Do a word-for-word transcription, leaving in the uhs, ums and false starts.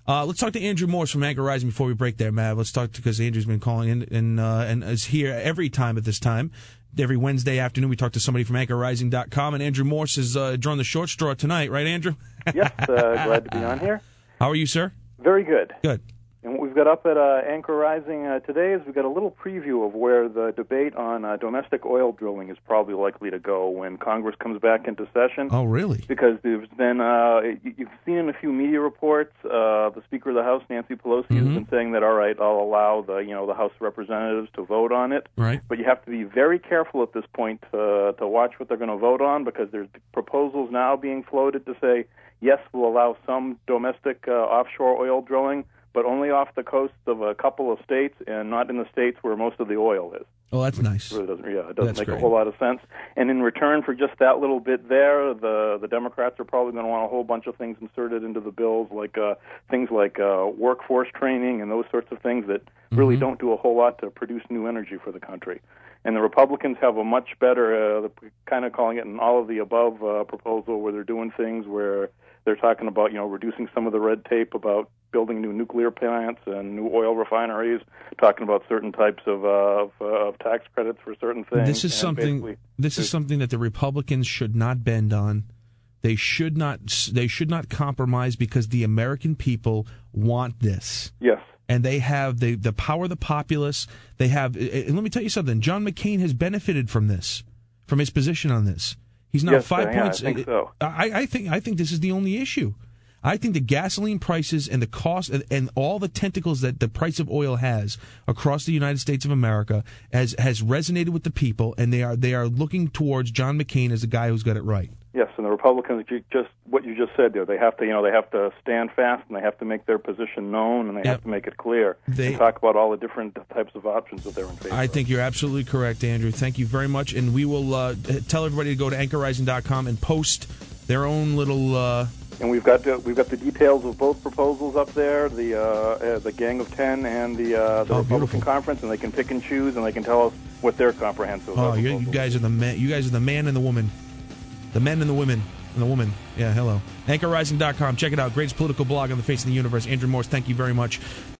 Uh, let's talk to Andrew Morse from Anchor Rising before we break there, Matt. Let's talk because Andrew's been calling in and uh, and is here every time at this time. Every Wednesday afternoon, we talk to somebody from anchor rising dot com, and Andrew Morse is uh, drawing the short straw tonight, right, Andrew? Yes, uh, glad to be on here. How are you, sir? Very good. Good. And what we've got up at uh, Anchor Rising uh, today is we've got a little preview of where the debate on uh, domestic oil drilling is probably likely to go when Congress comes back into session. Oh, really? Because there's been, uh, you've seen in a few media reports, uh, the Speaker of the House, Nancy Pelosi, mm-hmm. has been saying that, all right, I'll allow the, you know, the House of Representatives to vote on it. Right. But you have to be very careful at this point to, to watch what they're going to vote on, because there's proposals now being floated to say, yes, we'll allow some domestic uh, offshore oil drilling, but only off the coasts of a couple of states and not in the states where most of the oil is. Oh, that's nice. It really doesn't, yeah, it doesn't that's make great. a whole lot of sense. And in return for just that little bit there, the the Democrats are probably going to want a whole bunch of things inserted into the bills, like uh, things like uh, workforce training and those sorts of things that really mm-hmm. don't do a whole lot to produce new energy for the country. And the Republicans have a much better, uh, kind of calling it an all-of-the-above uh, proposal, where they're doing things where they're talking about, you know, reducing some of the red tape about building new nuclear plants and new oil refineries, talking about certain types of, uh, of, uh, of tax credits for certain things. This is something. This is something that the Republicans should not bend on. They should not. They should not compromise, because the American people want this. Yes. And they have the the power of the populace. They have. And let me tell you something. John McCain has benefited from this, from his position on this. He's now yes, five yeah, points. I think so. I, I think. I think this is the only issue. I think the gasoline prices and the cost and, and all the tentacles that the price of oil has across the United States of America has has resonated with the people, and they are they are looking towards John McCain as the guy who's got it right. Yes, and the Republicans, just what you just said there, they have to, you know, they have to stand fast, and they have to make their position known, and they yep. have to make it clear, they, and talk about all the different types of options that they're in favor I of. think you're absolutely correct, Andrew. Thank you very much, and we will uh, tell everybody to go to anchor rising dot com and post their own little. Uh, and we've got the, we've got the details of both proposals up there, the uh, uh, the Gang of Ten and the uh, the oh, Republican beautiful. Conference, and they can pick and choose, and they can tell us what their comprehensive. Oh, you, you guys are the man. You guys are the man and the woman, the men and the women. And the woman. Yeah, hello. anchor rising dot com. Check it out. Greatest political blog on the face of the universe. Andrew Morse, thank you very much.